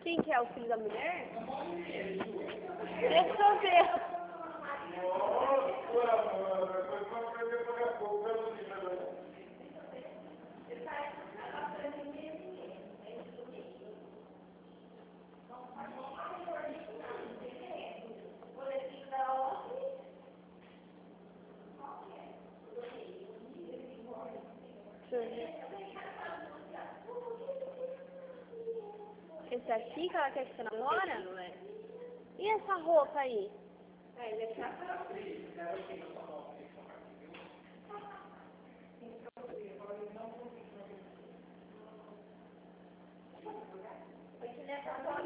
assim que é o filho da mulher? Deixa eu ver. Esse aqui que ela quer que você namora? Não é? E essa roupa aí? Ele é chato. Ele é